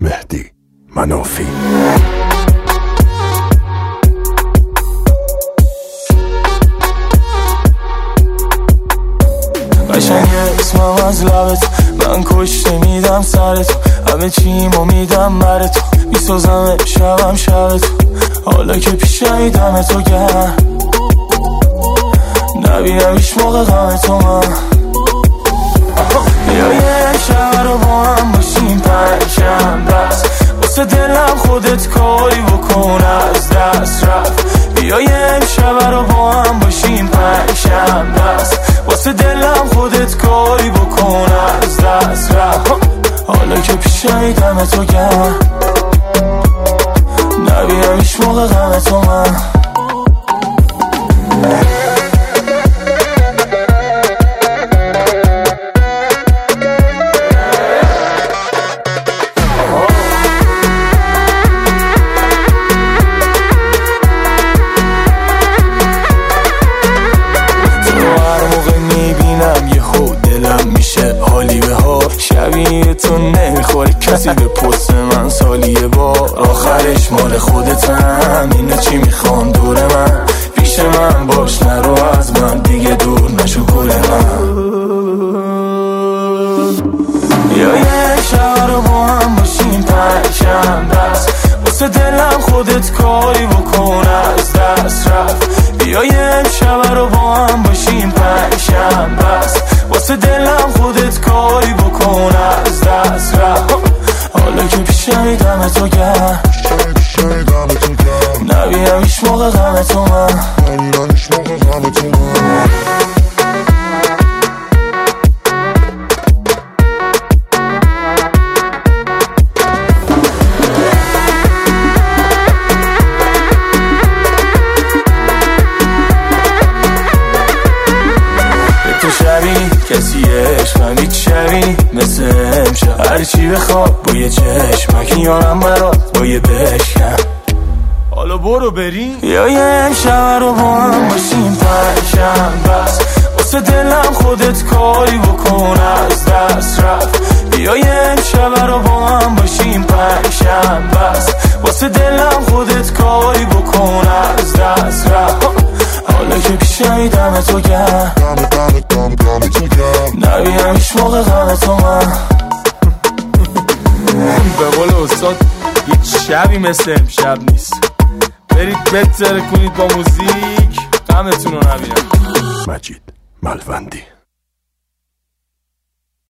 مهدی منافی. قشنگ اسمم از لبت، من کشته میدم سرت، همه چیمو میدم بر تو، میسازم شبم شب تو، حالا که پیشمی دم تو گرم، نبینم هیچ موقع غم تو من. بیا یه شب رو با هم باشیم پنجم بس، واسه دلم خودت کاری بکن از دست رفت. بیا یه شب رو با هم باشیم پنجم بس، واسه دلم خودت کاری بکن از دست رفت. حالا که پیشمی دم تو گرم، نبینم هیچ موقع غم تو من. شبیه تو نمیخوره کسی به پست من سالیه بار، آخرش مال خودتم، اینه چی میخوام دور من، پیش من باش نرو از من دیگه دور نشو گل من. یا یه شب رو با هم باشیم پنجم بس، واسه دلم خودت کاری بکن از دست رفت. بیا یه شب رو با هم باشیم پنجم بس، واسه دلم خودت کاری بکن از دست رفت. حالا که پیشمی دم تو گرم، نبینم هیچ موقع غم تو من. کسی عشقم هیچ شبی مثل امشب، هرچی بخواب با یه چشمک یارم برات با یه بشکم. حالا برو بریم یا یه امشب رو با هم باشیم پنجم بس، واسه دلم خودت کاری بکن از دست رفت. بیا یه امشب رو با هم باشیم پنجم بس، واسه دلم خودت کاری بکن از دست رفت. حالا که پیشمی دم تو گرم، نبینم هیچ موقع غم تو من. به قول استاد هیچ شبی مثل امشب نیست، برید بهتره کنید با موزیک، غمتون رو نبینم. مجید ملوندی.